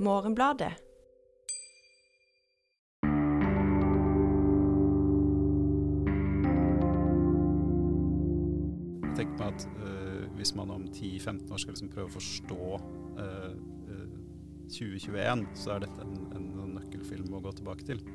Morgenbladet. Jeg tenker på at hvis man om 10-15 år skal liksom prøve å forstå 2021, så er dette en nøkkelfilm å gå tilbake til.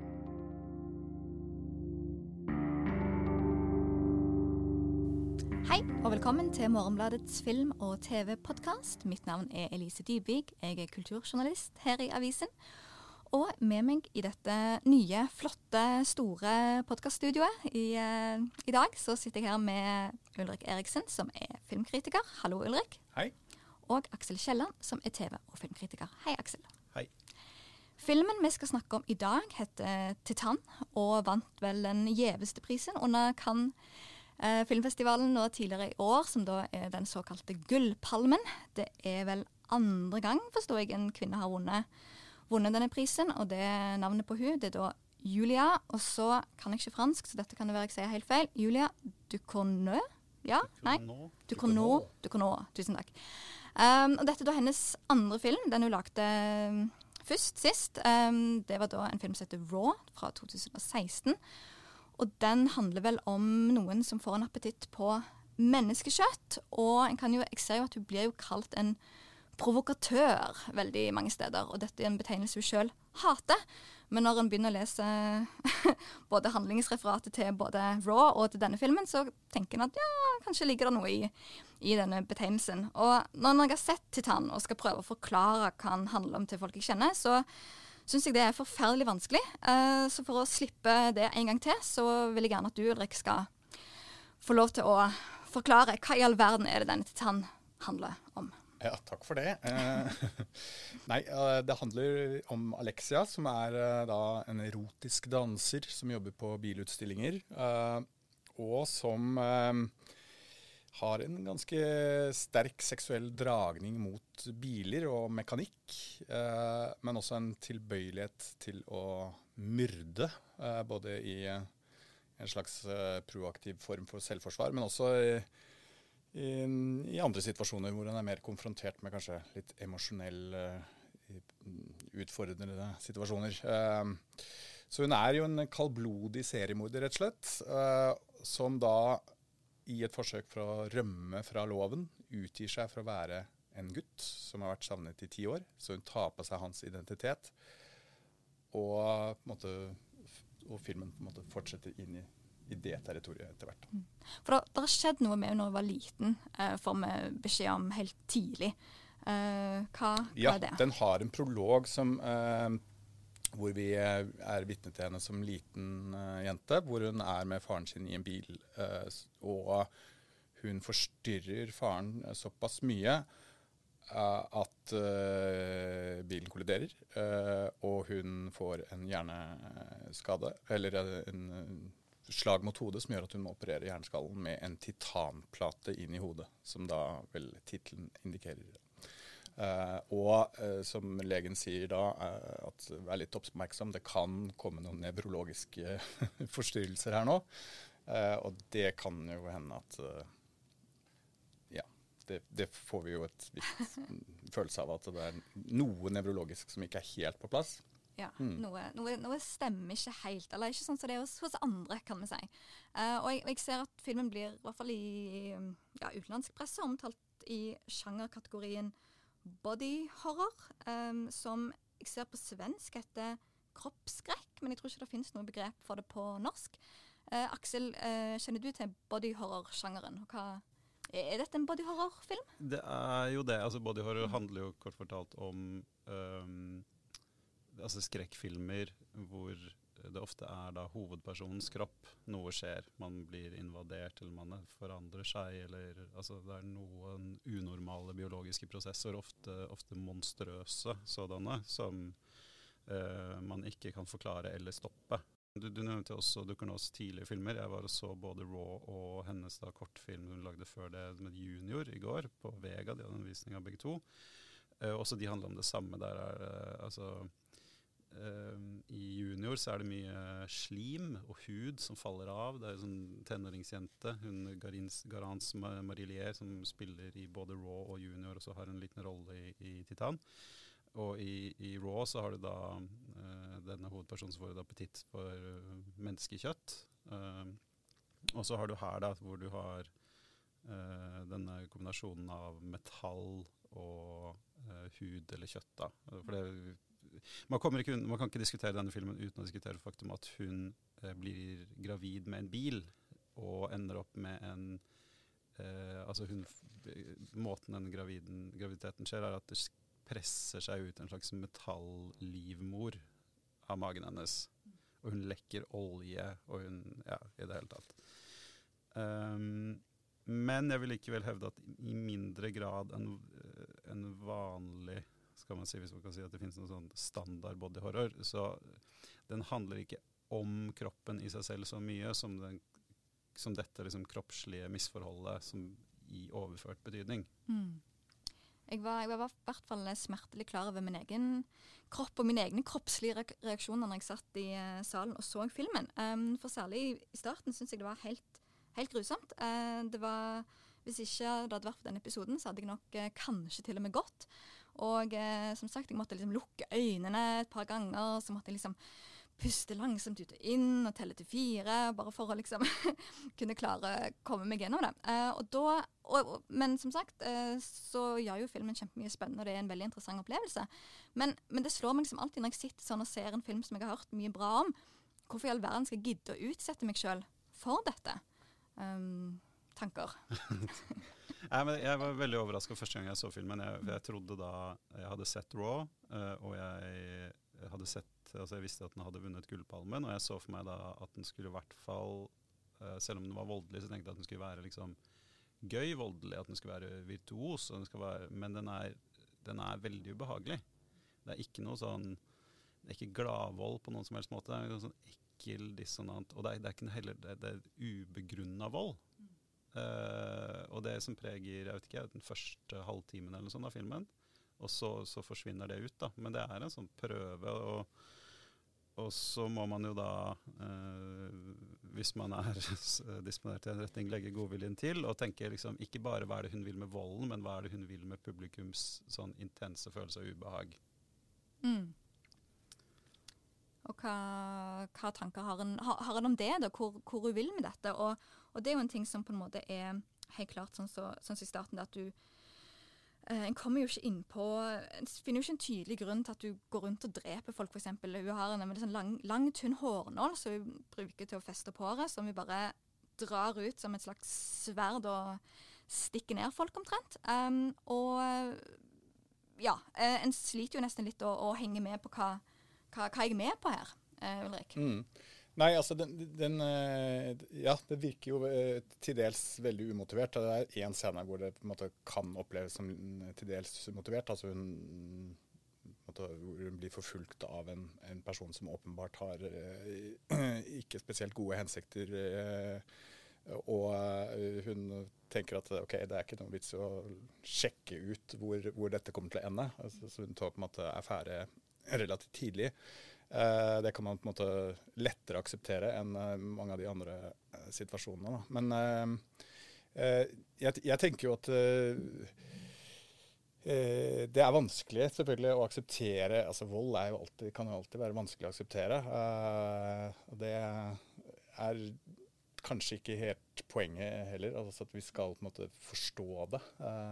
Hei, og velkommen til Morgenbladets film- og TV-podcast. Mitt navn er Elise Dybvig. Jeg er kulturjournalist her i avisen. Og med meg i dette nye, flotte, store podcaststudioet i dag, så sitter jeg her med Ulrik Eriksen, som er filmkritiker. Hallo, Ulrik. Hei. Og Aksel Kielland, som er TV- og filmkritiker. Hei, Aksel. Hei. Filmen vi skal snakke om i dag heter Titan, og vant vel den gjeveste prisen under Cannes Filmfestivalen nå tidligere i år, som da er den såkalte Gullpalmen. Det er vel andre gang, forstår jeg, en kvinne har vunnet denne prisen, og det navnet på hun, det er da Julia, og så kan jeg ikke fransk, så dette kan det være jeg sier helt feil. Julia Ducournau? Ja? Nei? Ducournau. Tusen takk. Og dette er da hennes andre film, den hun lagde sist. Det var da en film som heter Raw fra 2016, og den handler vel om noen som får en appetitt på menneskekjøtt, og jeg ser jo at hun blir jo kalt en provokatør veldig mange steder, og dette er en betegnelse hun selv hater. Men når en begynner å lese både handlingsreferatet til både Raw og til denne filmen, så tenker en at ja, kanskje ligger det noe i denne betegnelsen. Og når jeg har sett Titan og skal prøve å forklare hva den handler om til folk jeg kjenner, så synes jeg det er forferdelig vanskelig. Så for å slippe det en gang til, så vil jeg gjerne at du, Ulrik, skal få lov til å forklare hva i all verden er det denne Titan handler om. Ja, takk for det. Nei, det handler om Alexia, som er da en erotisk danser som jobber på bilutstillinger, og som har en ganske sterk seksuell dragning mot biler og mekanikk, men også en tilbøyelighet til å myrde, både i en slags proaktiv form for selvforsvar, men også i andre situasjoner hvor hun er mer konfrontert med kanskje litt emosjonell utfordrende situasjoner. Så hun er jo en kaldblodig seriemorder, rett og slett, som da i et forsøk for å rømme fra loven utgir seg for å være en gutt som har vært savnet i 10 år. Så hun tar på seg hans identitet, og filmen på en måte fortsetter inn i det territoriet etter hvert. For det har skjedd noe med når hun var liten, får vi beskjed om helt tidlig. Hva er det? Ja, den har en prolog hvor vi er vitne til henne som liten jente, hvor hun er med faren sin i en bil, og hun forstyrrer faren såpass mye at bilen kolliderer, og hun får en hjerneskade, eller en slag mot hodet som gjør at hun må operere hjerneskallen med en titanplate inn i hodet, som da vel titelen indikerer. Og som legen sier da, at vær litt oppmerksom, det kan komme noen nevrologiske forstyrrelser her nå, og det kan jo hende at det får vi jo et vidt følelse av at det er noe nevrologisk som ikke er helt på plass. Ja, noe stemmer ikke helt, eller ikke sånn som det er hos andre, kan vi si. Og jeg ser at filmen blir, i hvert fall i utenlandsk presse, omtalt i sjangerkategorien body horror, som jeg ser på svensk heter kroppsskrekk, men jeg tror ikke det finnes noe begrep for det på norsk. Aksel, kjenner du til body horror-sjangeren? Er dette en body horror-film? Det er jo det. Altså body horror handler jo kort fortalt om skrekkfilmer hvor det ofte er da hovedpersonens kropp. Noe skjer, man blir invadert, eller man forandrer seg, eller det er noen unormale biologiske prosesser, ofte monstrøse sådanne, som man ikke kan forklare eller stoppe. Du nevnte også Ducournaus tidlige filmer. Jeg var og så både Raw og hennes kortfilm hun lagde før det med Junior i går på Vega. De hadde en visning av begge to. Også de handler om det samme. Der i Junior så er det mye slim og hud som faller av. Det er en sånn tenåringsjente, hun Garance Marillier, som spiller i både Raw og Junior, og så har en liten rolle i Titan. Og i Raw så har du da denne hovedpersonen som får et appetitt for menneskekjøtt. Og så har du her da, hvor du har denne kombinasjonen av metall og hud eller kjøtt da. For det, man kan ikke diskutere denne filmen uten å diskutere faktum at hun blir gravid med en bil og ender opp med en måten den graviditeten skjer er at det presser seg ut en slags metallivmor av magen hennes. Og hun lekker olje, og hun, i det hele tatt. Men jeg vil likevel hevde at i mindre grad enn vanlig, skal man si, hvis man kan si at det finnes noen sånn standard body horror, så den handler ikke om kroppen i seg selv så mye som dette liksom kroppslige misforholdet som i overført betydning. Jeg var i hvert fall smertelig klar over min egen kropp og mine egne kroppslige reaksjoner når jeg satt i salen og så filmen. For særlig i starten synes jeg det var helt grusomt. Hvis ikke det hadde vært for denne episoden, så hadde jeg nok kanskje til og med gått. Og som sagt, jeg måtte liksom lukke øynene et par ganger, så måtte jeg liksom puste langsomt ut og inn og telle til 4, bare for å liksom kunne klare å komme meg gjennom det. Men som sagt, så gjør jo filmen kjempemye spennende, og det er en veldig interessant opplevelse. Men det slår meg liksom alltid når jeg sitter sånn og ser en film som jeg har hørt mye bra om, hvorfor i all verden skal jeg gidde å utsette meg selv for dette? Tanker. Men jeg var veldig overrasket første gang jeg så filmen. Jeg trodde da jeg hadde sett Raw, og jeg visste at den hadde vunnet Gullpalmen, og jeg så for meg da at den skulle i hvert fall, selv om den var voldelig, så tenkte jeg at den skulle være liksom gøy voldelig, at den skulle være virtuos, men den er veldig ubehagelig. Det er ikke noe sånn, det er ikke gladvold på noen som helst måte, det er noe sånn ekkel, dissonant, og det er ikke heller, det er ubegrunnet vold. Og det som preger, jeg vet ikke, den første halvtimen eller sånn av filmen, og så forsvinner det ut da, men det er en sånn prøve, og så må man jo da, hvis man er disponert i en retning, legge godviljen til, og tenke liksom, ikke bare hva er det hun vil med volden, men hva er det hun vil med publikums sånn intense følelse av ubehag. Og hva tanker har en om det da, hvor hun vil med dette, og det er jo en ting som på en måte er helt klart sånn i starten, at du en kommer jo ikke inn på, en finner jo ikke en tydelig grunn til at du går rundt og dreper folk, for eksempel. Hun har en sånn lang, tynn hårnål som hun bruker til å feste på håret, som hun bare drar ut som et slags sverd og stikker ned folk omtrent. En sliter jo nesten litt å henge med på hva jeg er med på her, Ulrik. Nei, altså det virker jo til dels veldig umotivert. Det er en scene hvor det på en måte kan oppleves som til dels motivert. Altså hvor hun blir forfulgt av en person som åpenbart har ikke spesielt gode hensikter, og hun tenker at ok, det er ikke noe vits å sjekke ut hvor dette kommer til å ende. Altså, så hun tar på en måte affære relativt tidlig. Det kan man på en måte lettere akseptere enn mange av de andre situasjonene. Da. Men jeg tenker jo at det er vanskelig selvfølgelig å akseptere. Altså vold kan jo alltid være vanskelig å akseptere. Og det er kanskje ikke helt poenget heller, altså at vi skal på en måte forstå det.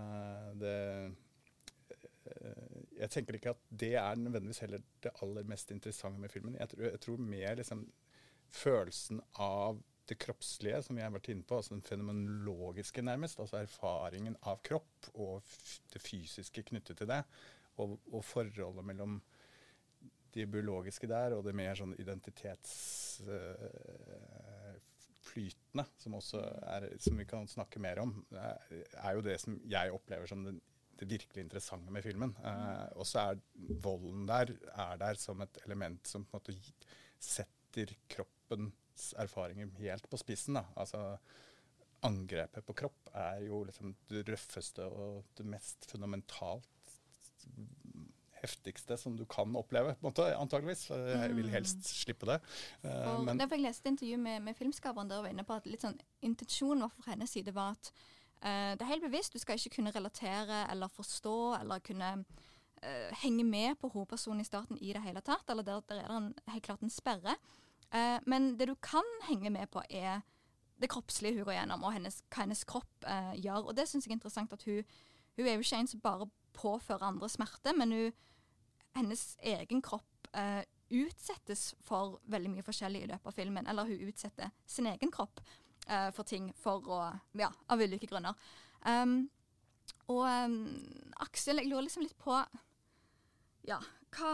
Jeg tenker ikke at det er nødvendigvis heller det aller mest interessante med filmen. Jeg tror mer liksom følelsen av det kroppslige, som jeg har vært inne på, altså den fenomenologiske nærmest, altså erfaringen av kropp og det fysiske knyttet til det, og forholdet mellom de biologiske der og det mer sånn identitetsflytende, som vi kan snakke mer om, er jo det som jeg opplever som det virkelig interessante med filmen. Og så er volden der som et element som på en måte setter kroppens erfaringer helt på spissen. Da. Altså, angrepet på kropp er jo liksom det røffeste og det mest fundamentalt heftigste som du kan oppleve, på en måte, antageligvis. Jeg vil helst slippe det. Derfor jeg leste et intervju med filmskaperen der og var inne på at litt sånn intensjonen fra hennes side var at det er helt bevisst, du skal ikke kunne relatere eller forstå eller kunne henger med på hovedpersonen i starten i det hele tatt, eller der er det helt klart en sperre. Men det du kan henge med på er det kroppslige hun går gjennom, og hva hennes kropp gjør. Og det synes jeg er interessant at hun er jo ikke en som bare påfører andre smerte, men hennes egen kropp utsettes for veldig mye forskjellig i løpet av filmen, eller hun utsetter sin egen kropp for ting av ulike grunner. Aksel, jeg lurer liksom litt på hva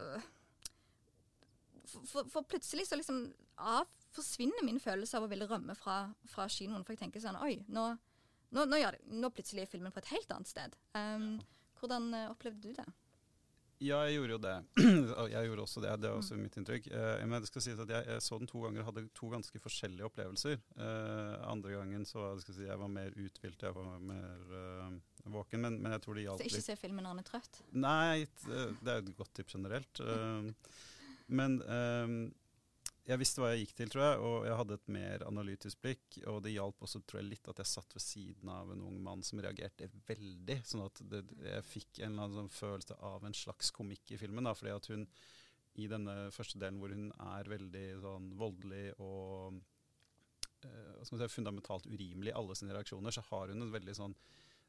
for plutselig så liksom forsvinner min følelse av å ville rømme fra kinoen, for jeg tenker sånn, oi, nå plutselig er filmen på et helt annet sted. Hvordan opplevde du det? Ja, jeg gjorde jo det. Jeg gjorde også det. Det er også mitt inntrykk. Men det skal sies at jeg så den 2 ganger og hadde 2 ganske forskjellige opplevelser. Andre gangen så jeg var mer uthvilt, jeg var mer våken, men jeg tror det hjalp litt. Så ikke se filmen når han er trøtt? Nei, det er et godt tips generelt. Men jeg visste hva jeg gikk til, tror jeg, og jeg hadde et mer analytisk blikk, og det hjalp også, tror jeg, litt at jeg satt ved siden av en ung mann som reagerte veldig, sånn at jeg fikk en eller annen sånn følelse av en slags komikk i filmen, da, fordi at hun, i denne første delen hvor hun er veldig sånn voldelig og fundamentalt urimelig i alle sine reaksjoner, så har hun en veldig sånn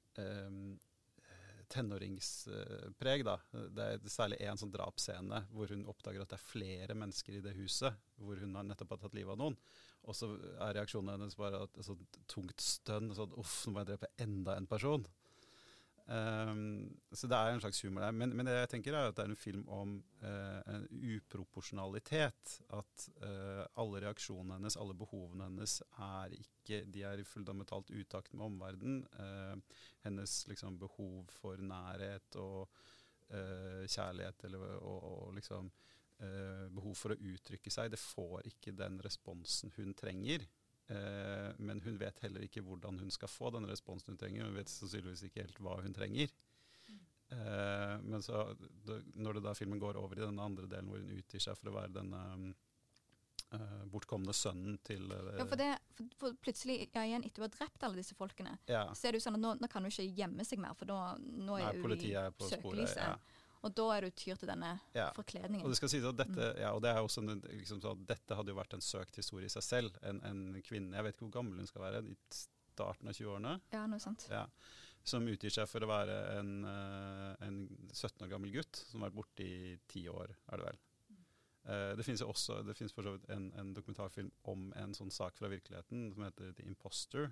tenåringspreg da. Det er særlig en sånn drapsscene hvor hun oppdager at det er flere mennesker i det huset, hvor hun har nettopp tatt livet av noen. Og så er reaksjonen hennes bare et sånt tungt stønn, sånn, uff, nå må jeg drepe enda en person. Så det er en slags humor der. Men det jeg tenker er at det er en film om en uproporsjonalitet. At alle reaksjonene hennes, alle behovene hennes de er i fundamentalt utakt med omverdenen. Hennes liksom behov for nærhet og kjærlighet og liksom behov for å uttrykke seg, det får ikke den responsen hun trenger. Men hun vet heller ikke hvordan hun skal få den responsen hun trenger. Hun vet sannsynligvis ikke helt hva hun trenger. Men så, når filmen går over i den andre delen hvor hun utgir seg for å være denne bortkomne sønnen til for plutselig, igjen etter å ha drept alle disse folkene, så er det jo sånn at nå kan hun ikke gjemme seg mer, for nå er hun i søkelyset. Og da er du tyr til denne forkledningen. Og det skal sies at dette, og det er også liksom så, dette hadde jo vært en søkt historie i seg selv. En kvinne, jeg vet ikke hvor gammel hun skal være, i starten av 20-årene. Ja, noe sant. Ja, som utgir seg for å være en 17 år gammel gutt, som har vært borte i 10 år, er det vel. Det finnes for så vidt en dokumentarfilm om en sånn sak fra virkeligheten, som heter The Imposter.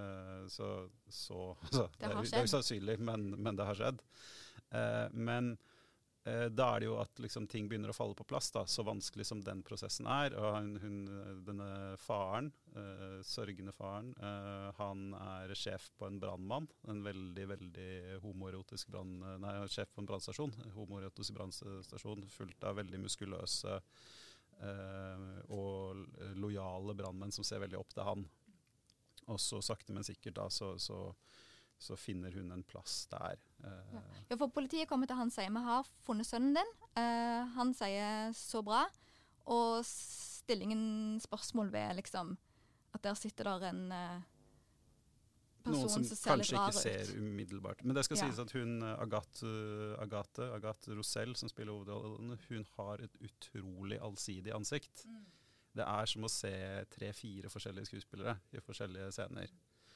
Det er jo sannsynlig, men det har skjedd. Men da er det jo at liksom, ting begynner å falle på plass, da, så vanskelig som den prosessen er. Og denne faren, sørgende faren, han er sjef på en brannmann, en veldig, veldig homoerotisk sjef på en brannstasjon, homoerotisk brannstasjon, fullt av veldig muskuløse og lojale brannmenn som ser veldig opp til han. Og så sakte, men sikkert da, så finner hun en plass der. Ja, for politiet kommer til han og sier, vi har funnet sønnen din. Han sier så bra. Og stillingen spørsmål ved liksom, at der sitter der en person noen som ser litt rar ut. Kanskje ikke ser umiddelbart. Men det skal sies at hun, Agathe Roussel, som spiller hovedrollen, hun har et utrolig allsidig ansikt. Det er som å se 3-4 forskjellige skuespillere i forskjellige scener.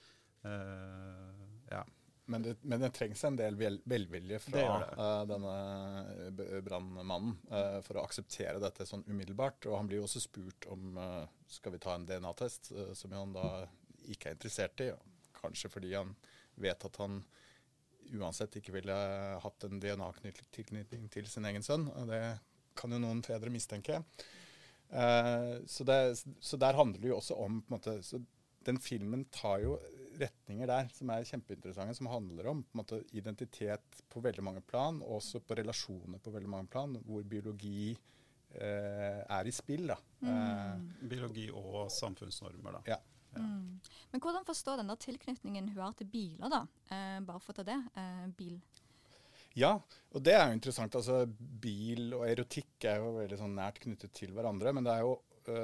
Men det trengs en del velvilje fra denne brannmannen for å akseptere dette sånn umiddelbart. Og han blir jo også spurt om skal vi ta en DNA-test, som han da ikke er interessert i. Kanskje fordi han vet at han uansett ikke ville hatt en DNA-tilknytning til sin egen sønn. Og det kan jo noen fedre mistenke. Så der handler det jo også om på en måte, så den filmen tar jo retninger der som er kjempeinteressante, som handler om på en måte, identitet på veldig mange plan, og også på relasjoner på veldig mange plan, hvor biologi er i spill. Da. Biologi og samfunnsnormer, da. Ja. Men hvordan forstå den der tilknytningen hun har til biler, da? Bare for å ta det, bil. Ja, og det er jo interessant. Altså, bil og erotikk er jo veldig sånn nært knyttet til hverandre, men det er jo,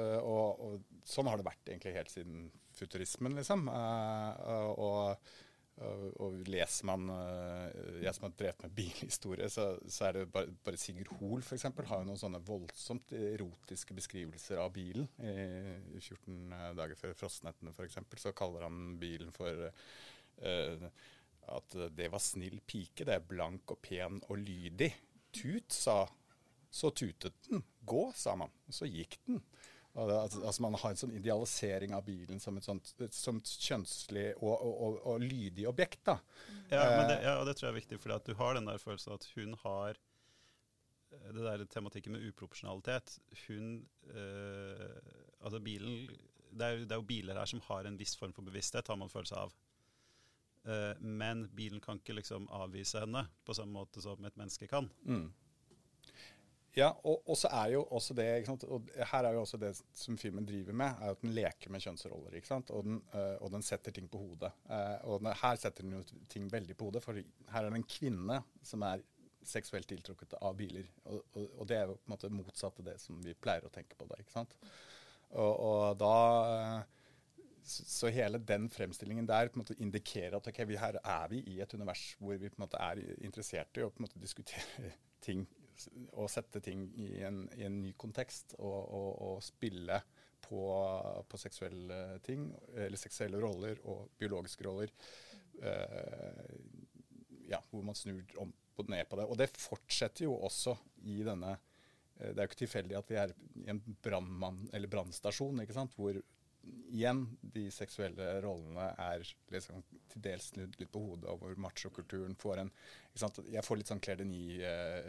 og sånn har det vært egentlig helt siden futurismen, liksom. Og leser man jeg som har drevet med bilhistorie, så det bare Sigurd Hoel for eksempel har jo noen sånne voldsomt erotiske beskrivelser av bilen. I 14 dager før frostnettene for eksempel, så kaller han bilen for at det var snill pike, det blank og pen og lydig. Tut, så tutet den. Gå, sa man. Så gikk den. Altså man har en sånn idealisering av bilen som et sånt kjønnslig og lydig objekt, da. Ja, det tror jeg er viktig, fordi at du har den der følelsen at hun har det der tematikken med uproporsjonalitet. Altså bilen, det er jo biler her som har en viss form for bevissthet, har man følelse av. Men bilen kan ikke liksom avvise henne på samme måte som et menneske kan. Ja, og så jo også det, ikke sant? Og her jo også det som filmen driver med, at den leker med kjønnsroller, ikke sant? Og den setter ting på hodet. Her setter den jo ting veldig på hodet, for her det en kvinne som seksuelt tiltrukket av biler. Og det jo på en måte motsatt av det som vi pleier å tenke på det, ikke sant? Og da... Så hele den fremstillingen der på en måte indikerer at okay, her vi i et univers hvor vi på en måte interessert i å på en måte diskutere ting og sette ting i en ny kontekst og spille på seksuelle ting, eller seksuelle roller og biologiske roller, hvor man snur om og ned på det. Og det fortsetter jo også i denne, det jo ikke tilfeldig at vi i en brannstasjon, ikke sant, hvor igjen de seksuelle rollene liksom til dels snudd litt på hodet, og hvor macho-kulturen får ikke sant, jeg får litt sånn Claire Denis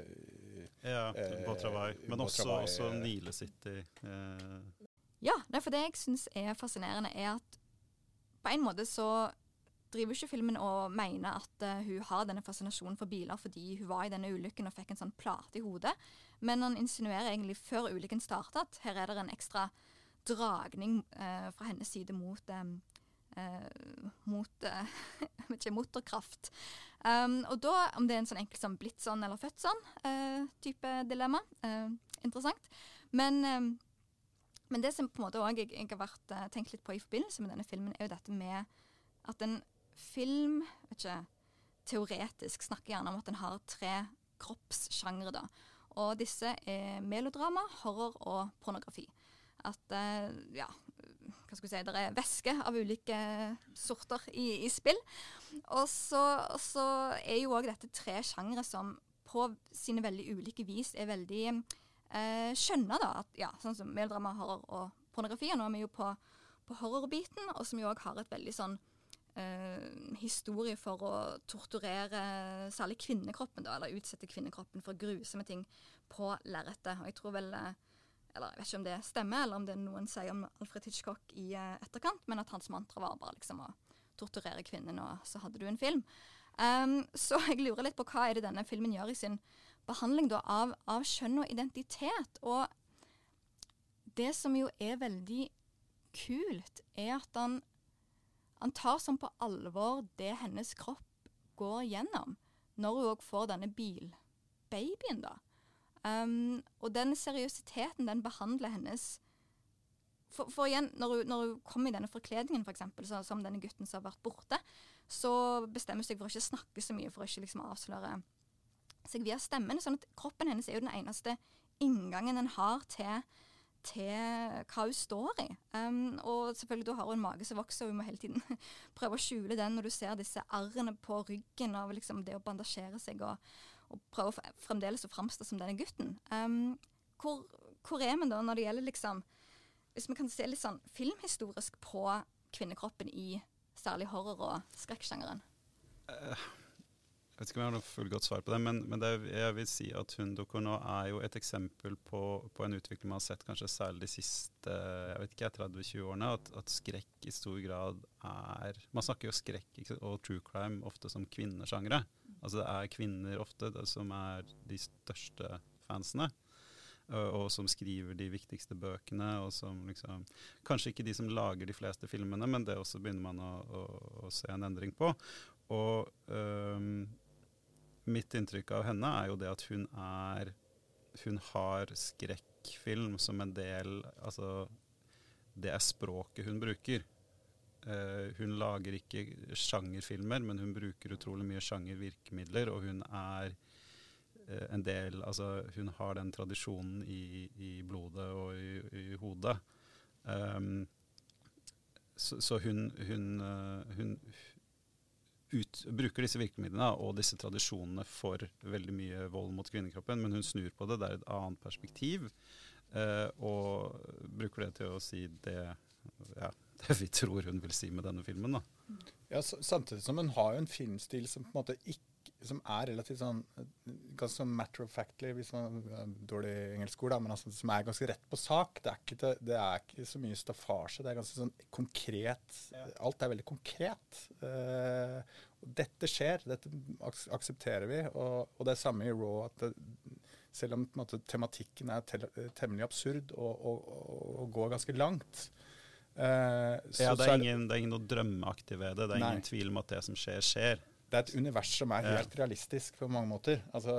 Beau Travail, men også Nile City. Ja, for det jeg synes fascinerende at på en måte så driver ikke filmen og mener at hun har denne fascinasjonen for biler fordi hun var i denne ulykken og fikk en sånn plate i hodet, men han insinuerer egentlig før ulykken startet at her det en ekstra dragning fra hennes side mot motorkraft. Og da, om det en sånn enkelt som blitt sånn eller født sånn type dilemma, interessant. Men det som på en måte også jeg har tenkt litt på i forbindelse med denne filmen, jo dette med at en film, teoretisk snakker gjerne om at den har 3 kroppssjangre da. Og disse melodrama, horror og pornografi. At, hva skal vi si, det væske av ulike sorter i spill. Og så jo også dette 3 sjangre som på sine veldig ulike vis veldig skjønne da, at sånn som melodrama, horror og pornografi, og nå vi jo på horrorbiten, og som jo også har et veldig sånn historie for å torturere særlig kvinnekroppen da, eller utsette kvinnekroppen for grusomme ting på lerretet. Og jeg tror vel... eller jeg vet ikke om det stemmer, eller om det noen sier om Alfred Hitchcock i etterkant, men at hans mantra var bare liksom å torturere kvinnen, og så hadde du en film. Så jeg lurer litt på hva det denne filmen gjør i sin behandling da, av kjønn og identitet. Og det som jo veldig kult, at han tar sånn på alvor det hennes kropp går gjennom, når hun også får denne bilbabyen da. Og den seriøsiteten den behandler hennes for igjen, når hun kommer i denne forkledningen for eksempel, som denne gutten som har vært borte, så bestemmer hun seg for å ikke snakke så mye, for å ikke liksom avsløre seg via stemmen, sånn at kroppen hennes jo den eneste inngangen den har til hva hun står i. Og selvfølgelig da har hun en mage som vokser, og hun må hele tiden prøve å skjule den når du ser disse arrene på ryggen av liksom det å bandasjere seg og prøve fremdeles å framstå som denne gutten. Hvor vi da når det gjelder liksom, hvis vi kan se litt sånn filmhistorisk på kvinnekroppen i særlig horror- og skrekksjangeren? Jeg vet ikke om jeg har noe fullgodt svar på det, men jeg vil si at Hundokur nå jo et eksempel på en utvikling man har sett kanskje særlig de siste, jeg vet ikke, 30-20 årene, at skrekk i stor grad man snakker jo skrekk og true crime ofte som kvinnesjangre. Altså det kvinner ofte som de største fansene, og som skriver de viktigste bøkene, og som liksom, kanskje ikke de som lager de fleste filmene, men det også begynner man å se en endring på. Og mitt inntrykk av henne jo det at hun har skrekkfilm som en del, altså det språket hun bruker. hun lager ikke sjangerfilmer, men hun bruker utrolig mye sjangervirkemidler, og hun er en del, altså hun har den tradisjonen i blodet og i hodet. Så hun bruker disse virkemidlene og disse tradisjonene for veldig mye vold mot kvinnekroppen, men hun snur på det, det er et annet perspektiv, og bruker det til å si det, ja, det vi tror hun vil si med denne filmen da. Ja, samtidig som hun har jo en filmstil som på en måte ikke, som er relativt sånn, ganske matter of factly, hvis man har dårlig engelsk ord da, men altså, som er ganske rett på sak. Det er ikke så mye staffasje, det er ganske sånn konkret, alt er veldig konkret. Dette skjer, dette aksepterer vi, og det er samme i Raw, at selv om på en måte, tematikken er temmelig absurd og går ganske langt. Ja, det er ingen noe drømmeaktig ved det, det er ingen tvil om at det som skjer, skjer. Det er et univers som er helt realistisk på mange måter. Altså,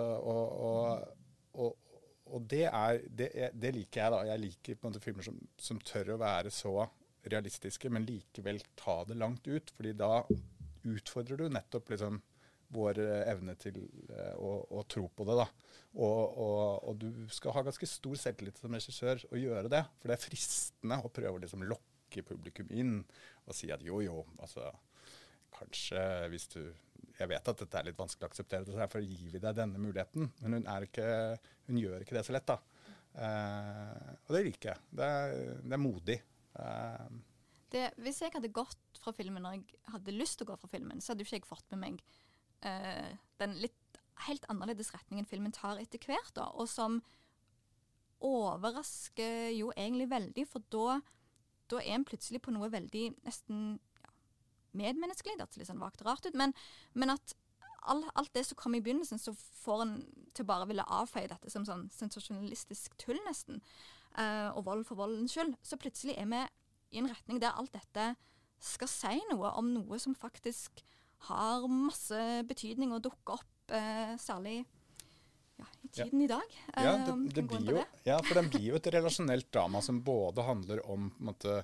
og det liker jeg da. Jeg liker på en måte filmer som tør å være så realistiske, men likevel ta det langt ut, fordi da utfordrer du nettopp liksom vår evne til å tro på det da. Og du skal ha ganske stor selvtillit som regissør å gjøre det, for det er fristende å prøve å liksom lokke publikum inn og si at jo, altså kanskje hvis du, jeg vet at dette er litt vanskelig å akseptere, så derfor gir vi deg denne muligheten, men hun gjør ikke det så lett da. Og det liker jeg. Det er modig. Hvis jeg hadde gått fra filmen når jeg hadde lyst til å gå fra filmen, så hadde jo ikke jeg fått med meg den litt helt annerledes retningen filmen tar etter hvert da, og som overrasker jo egentlig veldig, for da er en plutselig på noe veldig nesten medmenneskelig, det er litt sånn vagt rart ut, men at alt det som kom i begynnelsen, så får en til bare ville avfeie dette som sånn sensasjonalistisk tull nesten, og vold for voldens skyld, så plutselig er vi i en retning der alt dette skal si noe om noe som faktisk har masse betydning og dukker opp, særlig i tiden i dag. Ja, det blir jo, for den blir jo et relasjonelt drama som både handler om på en måte,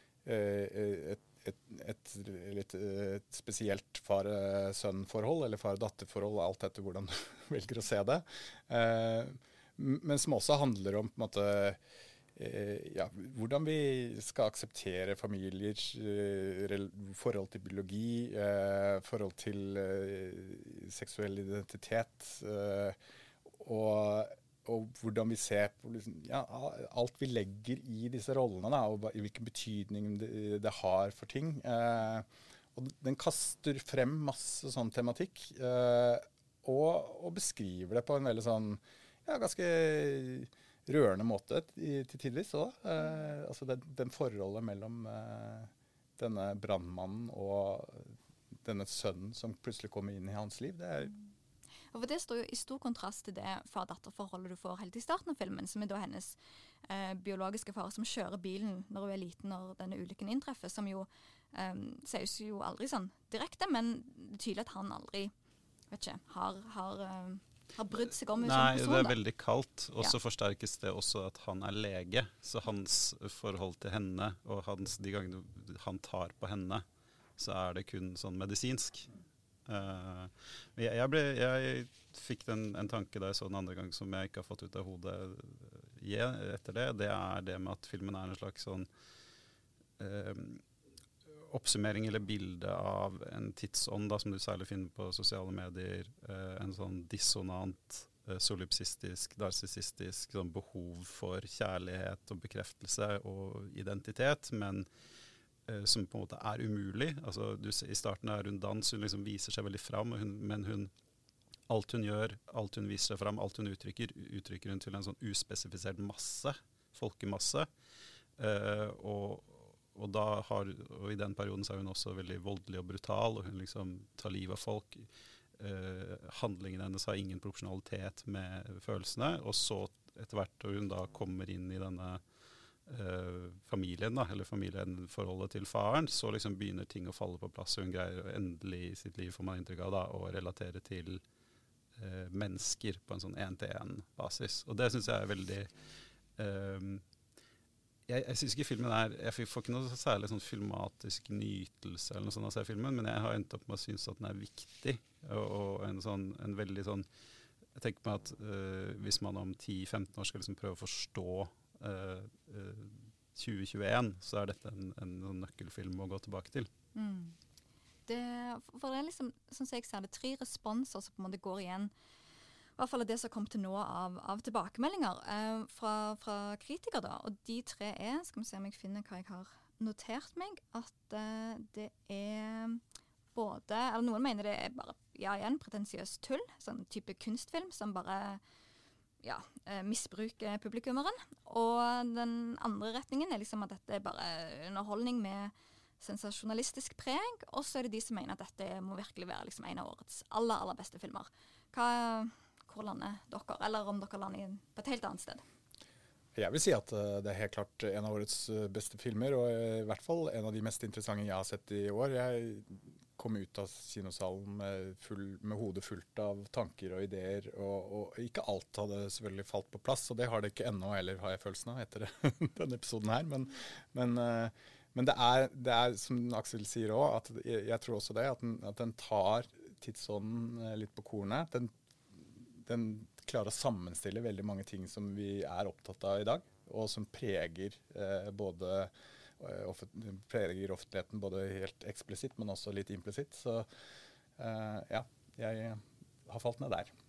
et spesielt far-sønn-forhold, eller far-datter-forhold, alt etter hvordan du velger å se det. Men som også handler om på en måte, hvordan vi skal akseptere familier, forhold til biologi, forhold til seksuell identitet, og hvordan vi ser på liksom, alt vi legger i disse rollene, da, og hvilken betydning det har for ting. Og den kaster frem masse sånn tematikk, og beskriver det på en veldig sånn, ganske rørende måte til tidvis også. Altså den forholdet mellom denne brandmannen og denne sønnen som plutselig kommer inn i hans liv, det er... Og for det står jo i stor kontrast til det far-datter-forholdet du får helt i starten av filmen, som er da hennes biologiske far som kjører bilen når hun er liten, når denne ulykken inntreffer, som jo sies jo aldri sånn direkte, men det er tydelig at han aldri, vet ikke, har brydd seg om en sånn person. Nei, det er veldig kaldt, og så forsterkes det også at han er lege, så hans forhold til henne, og de gangene han tar på henne, så er det kun sånn medisinsk. Jeg fikk en tanke da jeg så den andre gang som jeg ikke har fått ut av hodet etter det. Det er det med at filmen er en slags sånn oppsummering eller bilde av en tidsånd da, som du særlig finner på sosiale medier. En sånn dissonant, solipsistisk, narsissistisk sånn behov for kjærlighet og bekreftelse og identitet, men som på en måte er umulig. Altså, i starten er hun dans, hun liksom viser seg veldig fram, men alt hun gjør, alt hun viser seg fram, alt hun uttrykker hun til en sånn uspesifisert masse, folkemasse. Og i den perioden så er hun også veldig voldelig og brutal, og hun liksom tar livet av folk. Handlingen hennes har ingen proporsjonalitet med følelsene, og så etter hvert når hun da kommer inn i denne familien da, eller familieforholdet til faren, så liksom begynner ting å falle på plass, og hun greier endelig i sitt liv, får man inntrykk av da, å relatere til mennesker på en sånn en-til-en basis. Og det synes jeg er veldig Jeg synes ikke filmen jeg får ikke noe særlig sånn filmatisk nytelse eller noe sånt av å se filmen, men jeg har endt opp med å synes at den viktig, og en veldig sånn, jeg tenker meg at hvis man om 10-15 år skal liksom prøve å forstå 2021, så dette en nøkkelfilm å gå tilbake til. For det liksom, sånn som jeg ser det, 3 responser som på en måte går igjen, i hvert fall det som kom til nå av tilbakemeldinger fra kritikere da, og de 3 skal vi se om jeg finner hva jeg har notert meg, at det både, eller noen mener det bare, igjen, pretensiøs tull, sånn type kunstfilm som bare, misbruker publikummeren, og den andre retningen liksom at dette bare underholdning med sensasjonalistisk preg, og så det de som mener at dette må virkelig være liksom en av årets aller beste filmer. Hvor lander dere, eller om dere lander på et helt annet sted? Jeg vil si at det helt klart en av årets beste filmer, og i hvert fall en av de mest interessante jeg har sett i år. Jeg kom ut av kinosalen med hodet fullt av tanker og ideer, og ikke alt hadde selvfølgelig falt på plass, og det har det ikke ennå, eller har jeg følelsen av etter denne episoden her, men det er som Aksel sier også, at jeg tror også det, at den tar tidsånden litt på kornet. Den klarer å sammenstille veldig mange ting som vi er opptatt av i dag, og som preger preger offentligheten både helt eksplisitt, men også litt implisitt. Så jeg har falt ned der.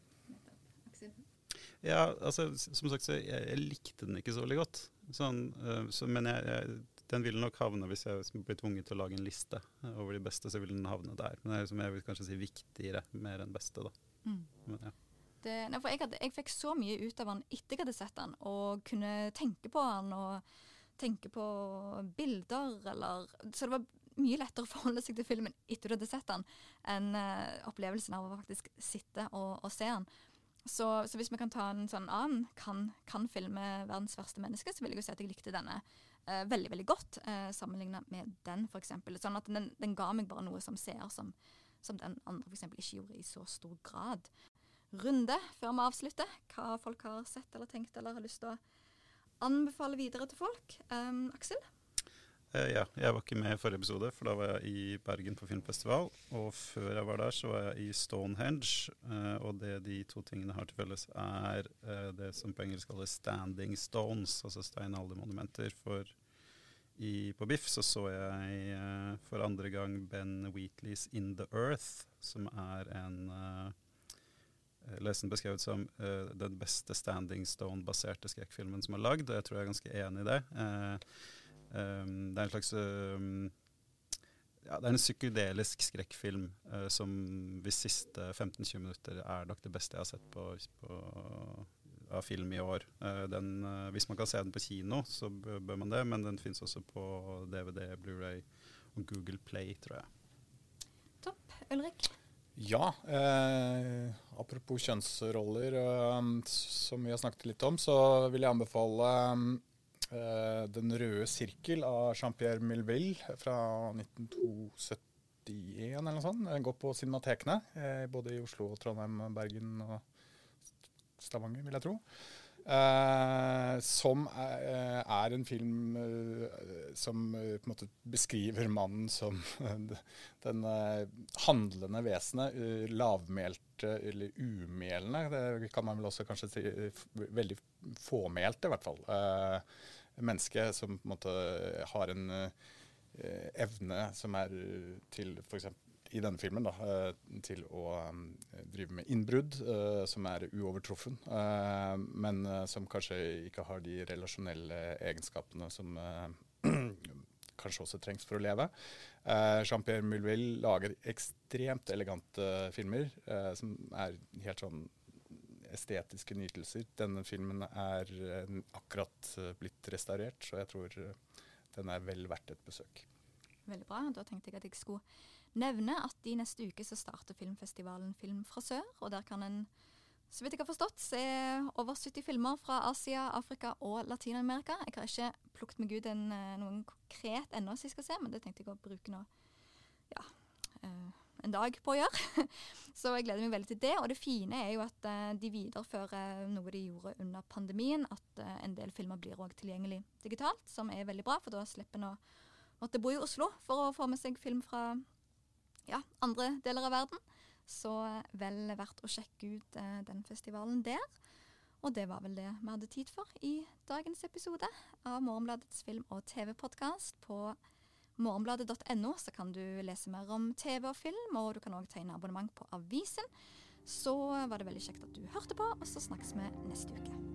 Ja, altså, som sagt, så jeg likte den ikke så veldig godt. Men den vil nok havne, hvis jeg blir tvunget til å lage en liste over de beste, så vil den havne der. Men det som jeg vil kanskje si viktigere, mer enn beste da. Men, ja. For jeg fikk så mye ut av han etter jeg hadde sett han, og kunne tenke på han, og tenke på bilder, så det var mye lettere å forholde seg til filmen etter du hadde sett han, enn opplevelsen av å faktisk sitte og se han. Så hvis vi kan ta en sånn annen, kan filme verdens verste menneske, så vil jeg jo si at jeg likte denne veldig, veldig godt, sammenlignet med den for eksempel. Sånn at den ga meg bare noe som seer, som den andre for eksempel ikke gjorde i så stor grad. Runde før vi avslutter, hva folk har sett eller tenkt eller har lyst til å anbefale videre til folk. Aksel? Ja, jeg var ikke med i forrige episode, for da var jeg i Bergen på filmfestival, og før jeg var der så var jeg i Stonehenge, og det de 2 tingene har til felles det som på engelsk kalles standing stones, altså steinaldermonumenter. På BIFF så jeg for andre gang Ben Wheatleys In the Earth, som lesen beskrevet som den beste Standing Stone-baserte skrekkfilmen som er lagd, og jeg tror jeg er ganske enig i det. Det er en slags det er en psykedelisk skrekkfilm som de siste 15-20 minutter nok det beste jeg har sett av film i år. Hvis man kan se den på kino, så bør man det, men den finnes også på DVD, Blu-ray og Google Play, tror jeg. Topp. Ulrik? Ja, apropos kjønnsroller, som vi har snakket litt om, så vil jeg anbefale Den røde sirkel av Jean-Pierre Melville fra 1971 eller noe sånt. Den går på cinematekene, både i Oslo, Trondheim, Bergen og Stavanger, vil jeg tro. Som er en film som på en måte beskriver mannen som den handlende vesenet, lavmælte eller umælende, det kan man vel også kanskje si, veldig fåmælte i hvert fall. Menneske som på en måte har en evne som til for eksempel i denne filmen da, til å drive med innbrudd som uovertruffen, men som kanskje ikke har de relasjonelle egenskapene som kanskje også trengs for å leve. Jean-Pierre Melville lager ekstremt elegante filmer som helt sånn estetiske nytelser. Denne filmen akkurat blitt restaurert, så jeg tror den vel verdt et besøk. Veldig bra. Da tenkte jeg at jeg skulle nevne at i neste uke så starter filmfestivalen Film fra Sør, og der kan en, så vidt jeg har forstått, se over 70 filmer fra Asia, Afrika og Latinamerika. Jeg har ikke plukket meg ut noen konkret ennå som jeg skal se, men det tenkte jeg å bruke nå, en dag på å gjøre. Så jeg gleder meg veldig til det. Og det fine er jo at de viderefører noe de gjorde under pandemien, at en del filmer blir også tilgjengelig digitalt, som er veldig bra, for da slipper en å måtte bo i Oslo for å få med seg film fra andre deler av verden. Så vel verdt å sjekke ut den festivalen der. Og det var vel det vi hadde tid for i dagens episode av Morgenbladets film- og TV-podcast. På morgenbladet.no så kan du lese mer om TV og film, og du kan også tegne abonnement på avisen. Så var det veldig kjekt at du hørte på, og så snakkes vi neste uke.